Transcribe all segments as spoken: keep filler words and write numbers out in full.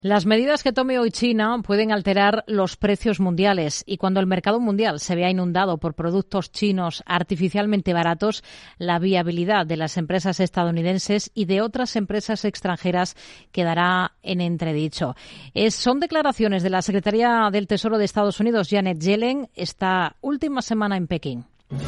Las medidas que tome hoy China pueden alterar los precios mundiales y cuando el mercado mundial se vea inundado por productos chinos artificialmente baratos, la viabilidad de las empresas estadounidenses y de otras empresas extranjeras quedará en entredicho. Es, son declaraciones de la secretaria del Tesoro de Estados Unidos, Janet Yellen, esta última semana en Pekín.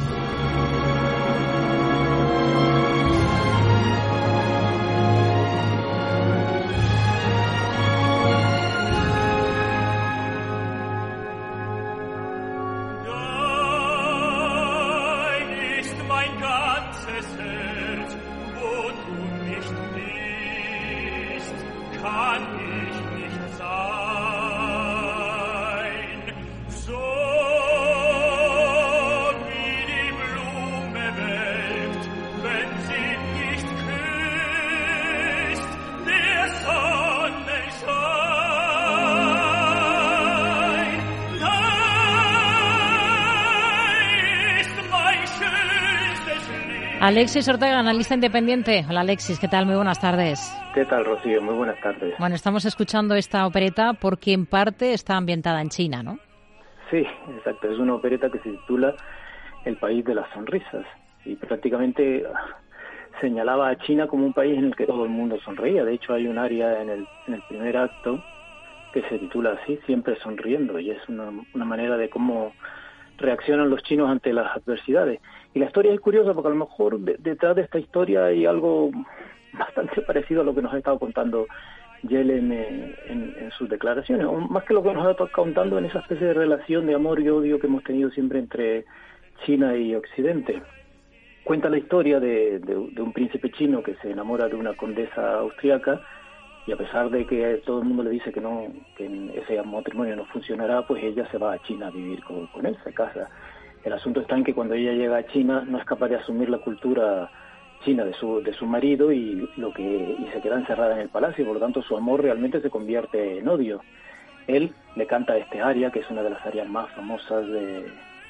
Alexis Ortega, analista independiente. Hola Alexis, ¿qué tal? Muy buenas tardes. ¿Qué tal, Rocío? Muy buenas tardes. Bueno, estamos escuchando esta opereta porque en parte está ambientada en China, ¿no? Sí, exacto. Es una opereta que se titula El país de las sonrisas y prácticamente señalaba a China como un país en el que todo el mundo sonreía. De hecho, hay un área en el, en el primer acto que se titula así, Siempre sonriendo, y es una, una manera de cómo reaccionan los chinos ante las adversidades. Y la historia es curiosa porque a lo mejor de, detrás de esta historia hay algo bastante parecido a lo que nos ha estado contando Yellen en, en, en sus declaraciones, o más que lo que nos ha estado contando en esa especie de relación de amor y odio que hemos tenido siempre entre China y Occidente. Cuenta la historia de, de, de un príncipe chino que se enamora de una condesa austriaca y a pesar de que todo el mundo le dice que no, que ese matrimonio no funcionará, pues ella se va a China a vivir con, con él, se casa. El asunto está en que cuando ella llega a China no es capaz de asumir la cultura china de su de su marido y lo que y se queda encerrada en el palacio, por lo tanto su amor realmente se convierte en odio. Él le canta este aria, que es una de las arias más famosas de,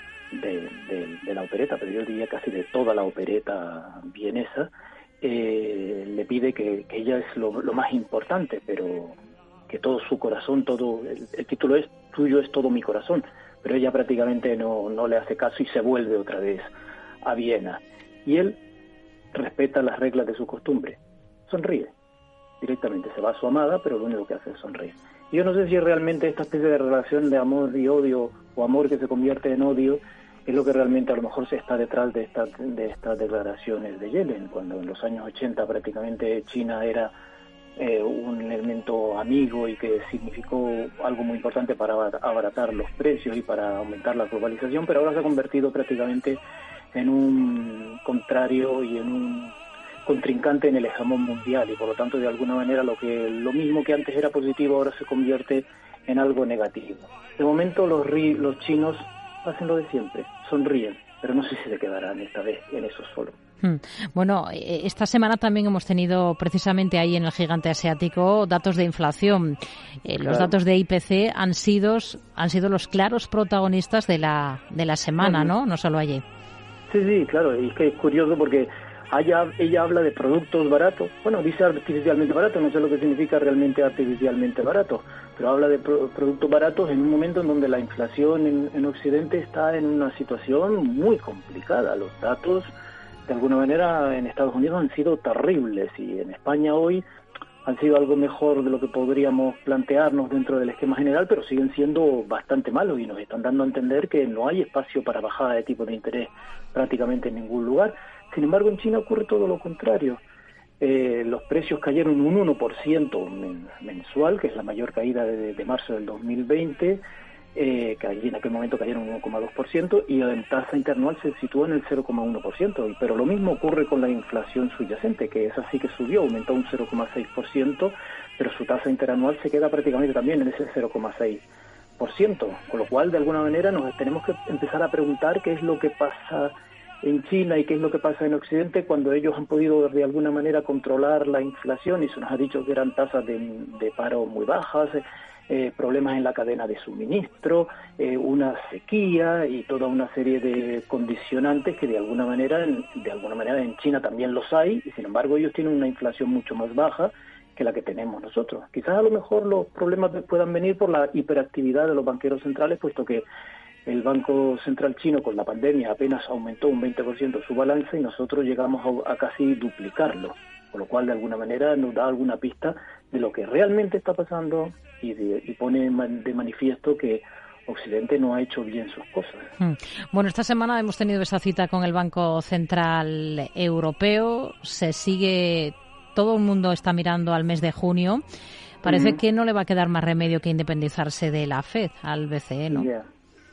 de, de, de la opereta, pero yo diría casi de toda la opereta vienesa. Eh, le pide que, que ella es lo, lo más importante, pero que todo su corazón, todo el, el título es Tuyo es todo mi corazón, pero ella prácticamente no, no le hace caso y se vuelve otra vez a Viena. Y él respeta las reglas de su costumbre, sonríe, directamente se va a su amada, pero lo único que hace es sonreír. Y yo no sé si realmente esta especie de relación de amor y odio, o amor que se convierte en odio, es lo que realmente a lo mejor se está detrás de estas de estas declaraciones de Yellen, cuando en los años ochenta prácticamente China era eh, un elemento amigo y que significó algo muy importante para abaratar los precios y para aumentar la globalización, pero ahora se ha convertido prácticamente en un contrario y en un contrincante en el hegemón mundial y por lo tanto de alguna manera lo que lo mismo que antes era positivo ahora se convierte en algo negativo. De momento los, ri, los chinos hacen lo de siempre, sonríen, pero no sé si se quedarán esta vez en eso solo. Bueno, esta semana también hemos tenido precisamente ahí en el gigante asiático datos de inflación. Eh, los claro. datos de I P C han sido han sido los claros protagonistas de la de la semana, uh-huh. ¿no? No solo allí. Sí, sí, claro, y es que es curioso porque allá ella habla de productos baratos. Bueno, dice artificialmente barato, no sé lo que significa realmente artificialmente barato, pero habla de pro- productos baratos en un momento en donde la inflación en, en Occidente está en una situación muy complicada. Los datos, de alguna manera, en Estados Unidos han sido terribles y en España hoy han sido algo mejor de lo que podríamos plantearnos dentro del esquema general, pero siguen siendo bastante malos y nos están dando a entender que no hay espacio para bajada de tipo de interés prácticamente en ningún lugar. Sin embargo, en China ocurre todo lo contrario. Eh, los precios cayeron un uno por ciento men- mensual, que es la mayor caída de, de marzo del dos mil veinte, eh, que allí en aquel momento cayeron un uno coma dos por ciento y en tasa interanual se sitúa en el cero coma uno por ciento. Pero lo mismo ocurre con la inflación subyacente, que es así que subió, aumentó un cero coma seis por ciento, pero su tasa interanual se queda prácticamente también en ese cero coma seis por ciento, con lo cual de alguna manera nos tenemos que empezar a preguntar qué es lo que pasa en China y qué es lo que pasa en Occidente cuando ellos han podido de alguna manera controlar la inflación y se nos ha dicho que eran tasas de, de paro muy bajas, eh, problemas en la cadena de suministro, eh, una sequía y toda una serie de condicionantes que de alguna manera, de alguna manera en China también los hay y sin embargo ellos tienen una inflación mucho más baja que la que tenemos nosotros. Quizás a lo mejor los problemas puedan venir por la hiperactividad de los banqueros centrales, puesto que el Banco Central chino con la pandemia apenas aumentó un veinte por ciento su balance y nosotros llegamos a, a casi duplicarlo, con lo cual de alguna manera nos da alguna pista de lo que realmente está pasando y, de, y pone de manifiesto que Occidente no ha hecho bien sus cosas. Bueno, esta semana hemos tenido esa cita con el Banco Central Europeo. Se sigue, todo el mundo está mirando al mes de junio. Parece uh-huh. que no le va a quedar más remedio que independizarse de la Fed al B C E, ¿no? Yeah.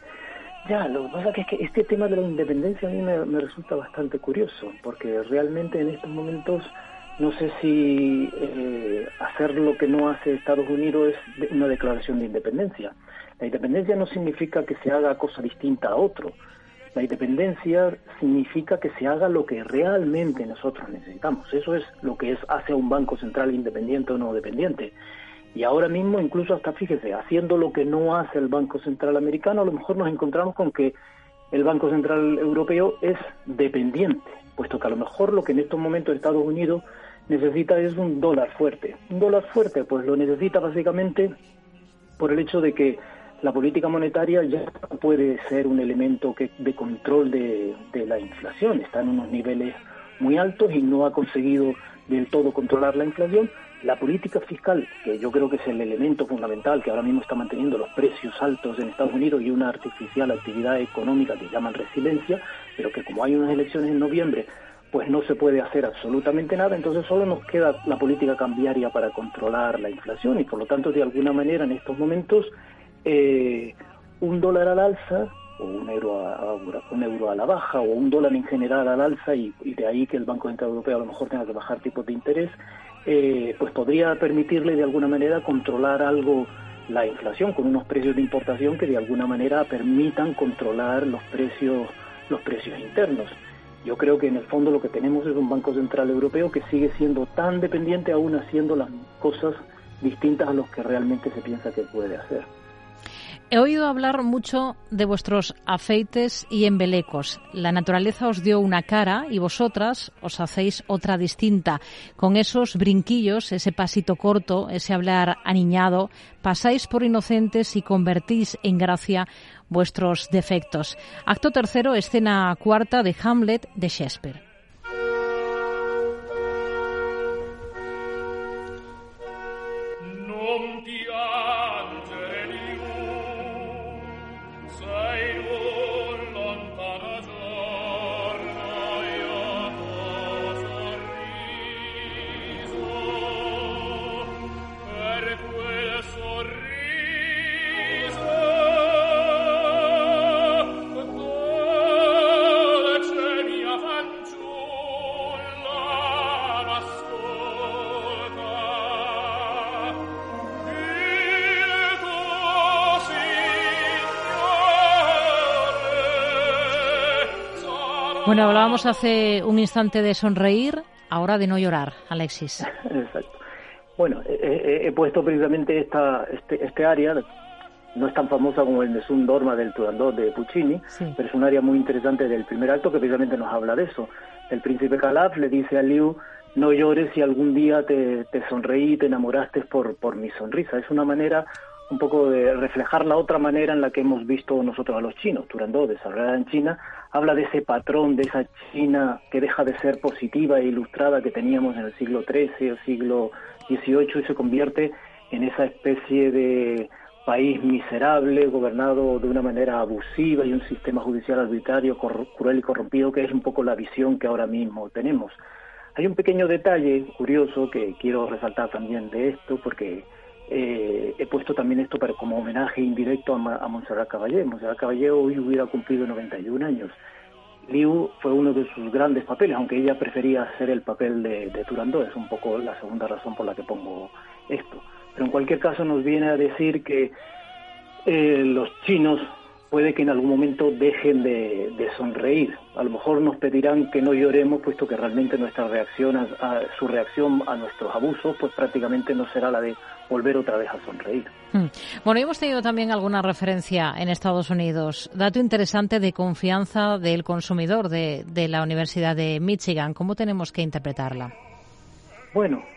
Ya, lo que pasa es que este tema de la independencia a mí me, me resulta bastante curioso, porque realmente en estos momentos no sé si eh, hacer lo que no hace Estados Unidos es una declaración de independencia. La independencia no significa que se haga cosa distinta a otro. La independencia significa que se haga lo que realmente nosotros necesitamos. Eso es lo que es hace a un banco central independiente o no dependiente. Y ahora mismo, incluso hasta, fíjese, haciendo lo que no hace el Banco Central americano, a lo mejor nos encontramos con que el Banco Central europeo es dependiente, puesto que a lo mejor lo que en estos momentos Estados Unidos necesita es un dólar fuerte. Un dólar fuerte, pues lo necesita básicamente por el hecho de que la política monetaria ya puede ser un elemento que, de control de, de la inflación. Está en unos niveles muy altos y no ha conseguido del todo controlar la inflación. La política fiscal, que yo creo que es el elemento fundamental que ahora mismo está manteniendo los precios altos en Estados Unidos y una artificial actividad económica que llaman resiliencia, pero que como hay unas elecciones en noviembre, pues no se puede hacer absolutamente nada, entonces solo nos queda la política cambiaria para controlar la inflación y por lo tanto de alguna manera en estos momentos eh, un dólar al alza o un euro a, a, un euro a la baja o un dólar en general al alza y, y de ahí que el Banco Central Europeo a lo mejor tenga que bajar tipos de interés, eh, pues podría permitirle de alguna manera controlar algo la inflación con unos precios de importación que de alguna manera permitan controlar los precios los precios internos. Yo creo que en el fondo lo que tenemos es un Banco Central Europeo que sigue siendo tan dependiente aún haciendo las cosas distintas a los que realmente se piensa que puede hacer. He oído hablar mucho de vuestros afeites y embelecos. La naturaleza os dio una cara y vosotras os hacéis otra distinta. Con esos brinquillos, ese pasito corto, ese hablar aniñado, pasáis por inocentes y convertís en gracia vuestros defectos. Acto tercero, escena cuarta de Hamlet de Shakespeare. Bueno, hablábamos hace un instante de sonreír, ahora de no llorar, Alexis. Exacto. Bueno, he, he puesto precisamente esta este, este área, no es tan famosa como el Nessun Dorma del Turandot de Puccini, sí. Pero es un área muy interesante del primer acto que precisamente nos habla de eso. El príncipe Calaf le dice a Liu, no llores si algún día te, te sonreí y te enamoraste por, por mi sonrisa. Es una manera un poco de reflejar la otra manera en la que hemos visto nosotros a los chinos. Turandot, desarrollada en China, habla de ese patrón, de esa China que deja de ser positiva e ilustrada que teníamos en el siglo trece o siglo dieciocho y se convierte en esa especie de país miserable, gobernado de una manera abusiva y un sistema judicial arbitrario, cruel y corrompido, que es un poco la visión que ahora mismo tenemos. Hay un pequeño detalle curioso que quiero resaltar también de esto, porque Eh, he puesto también esto para como homenaje indirecto a, a Montserrat Caballé. Montserrat Caballé hoy hubiera cumplido noventa y un años. Liu fue uno de sus grandes papeles, aunque ella prefería hacer el papel de, de Turandot. Es un poco la segunda razón por la que pongo esto. Pero en cualquier caso nos viene a decir que eh, los chinos puede que en algún momento dejen de, de sonreír. A lo mejor nos pedirán que no lloremos, puesto que realmente nuestra reacción, a, a, su reacción a nuestros abusos, pues prácticamente no será la de volver otra vez a sonreír. Hmm. Bueno, y hemos tenido también alguna referencia en Estados Unidos. Dato interesante de confianza del consumidor de, de la Universidad de Michigan. ¿Cómo tenemos que interpretarla? Bueno,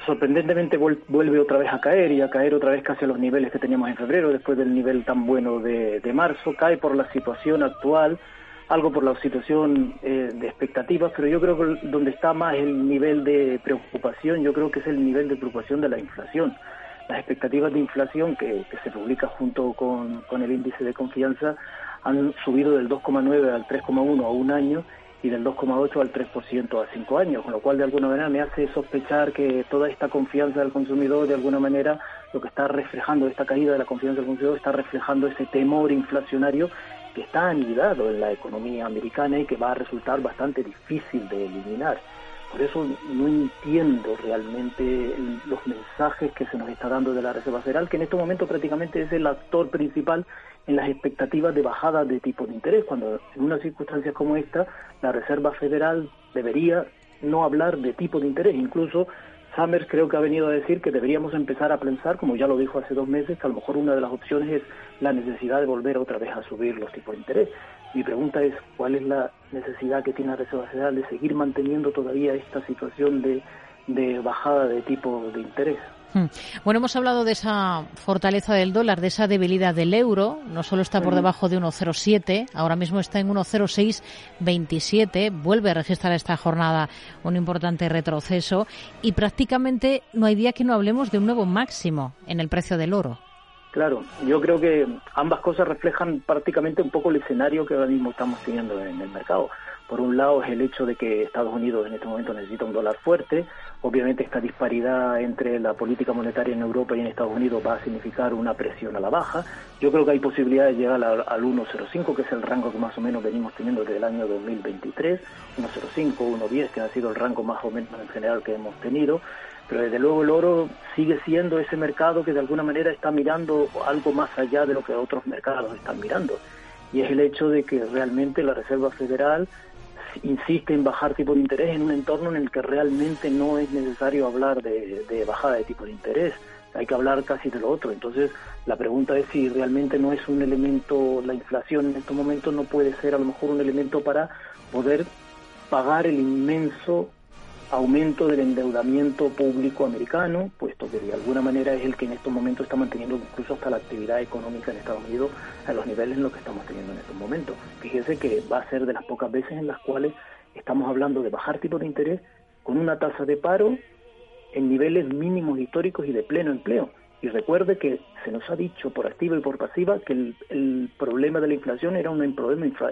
sorprendentemente vuelve otra vez a caer y a caer otra vez casi a los niveles que teníamos en febrero, después del nivel tan bueno de, de marzo. Cae por la situación actual, algo por la situación eh, de expectativas, pero yo creo que donde está más el nivel de preocupación, yo creo que es el nivel de preocupación de la inflación. Las expectativas de inflación que, que se publica junto con, con el índice de confianza han subido del dos coma nueve al tres coma uno a un año y del dos coma ocho al tres por ciento a cinco años, con lo cual de alguna manera me hace sospechar que toda esta confianza del consumidor, de alguna manera, lo que está reflejando, esta caída de la confianza del consumidor, está reflejando ese temor inflacionario que está anidado en la economía americana y que va a resultar bastante difícil de eliminar. Por eso no entiendo realmente los mensajes que se nos está dando de la Reserva Federal, que en este momento prácticamente es el actor principal en las expectativas de bajada de tipo de interés, cuando en unas circunstancias como esta, la Reserva Federal debería no hablar de tipo de interés. Incluso Summers creo que ha venido a decir que deberíamos empezar a pensar, como ya lo dijo hace dos meses, que a lo mejor una de las opciones es la necesidad de volver otra vez a subir los tipos de interés. Mi pregunta es, ¿cuál es la necesidad que tiene la Reserva Federal de seguir manteniendo todavía esta situación de, de bajada de tipo de interés? Bueno, hemos hablado de esa fortaleza del dólar, de esa debilidad del euro. No solo está por debajo de uno coma cero siete, ahora mismo está en uno coma cero seis veintisiete. Vuelve a registrar esta jornada un importante retroceso y prácticamente no hay día que no hablemos de un nuevo máximo en el precio del oro. Claro, yo creo que ambas cosas reflejan prácticamente un poco el escenario que ahora mismo estamos teniendo en el mercado. Por un lado es el hecho de que Estados Unidos en este momento necesita un dólar fuerte. Obviamente esta disparidad entre la política monetaria en Europa y en Estados Unidos va a significar una presión a la baja. Yo creo que hay posibilidades de llegar al, al uno coma cero cinco, que es el rango que más o menos venimos teniendo desde el año dos mil veintitrés. uno coma cero cinco, uno coma diez, que ha sido el rango más o menos en general que hemos tenido. Pero desde luego el oro sigue siendo ese mercado que de alguna manera está mirando algo más allá de lo que otros mercados están mirando. Y es el hecho de que realmente la Reserva Federal insiste en bajar tipo de interés en un entorno en el que realmente no es necesario hablar de, de bajada de tipo de interés. Hay que hablar casi de lo otro. Entonces, la pregunta es si realmente no es un elemento, la inflación en estos momentos no puede ser a lo mejor un elemento para poder pagar el inmenso aumento del endeudamiento público americano, puesto que de alguna manera es el que en estos momentos está manteniendo incluso hasta la actividad económica en Estados Unidos a los niveles en los que estamos teniendo en estos momentos. Fíjese que va a ser de las pocas veces en las cuales estamos hablando de bajar tipos de interés con una tasa de paro en niveles mínimos históricos y de pleno empleo. Y recuerde que se nos ha dicho por activa y por pasiva que el, el problema de la inflación era un problema infra,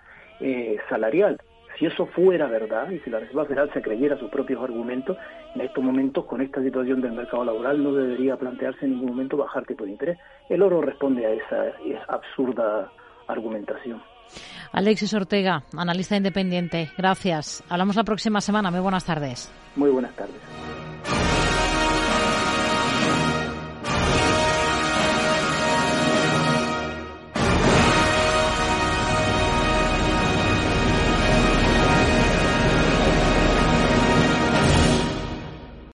eh, salarial. Si eso fuera verdad, y si la Reserva Federal se creyera sus propios argumentos, en estos momentos, con esta situación del mercado laboral, no debería plantearse en ningún momento bajar tipo de interés. El oro responde a esa, esa absurda argumentación. Alexis Ortega, analista independiente, gracias. Hablamos la próxima semana. Muy buenas tardes. Muy buenas tardes.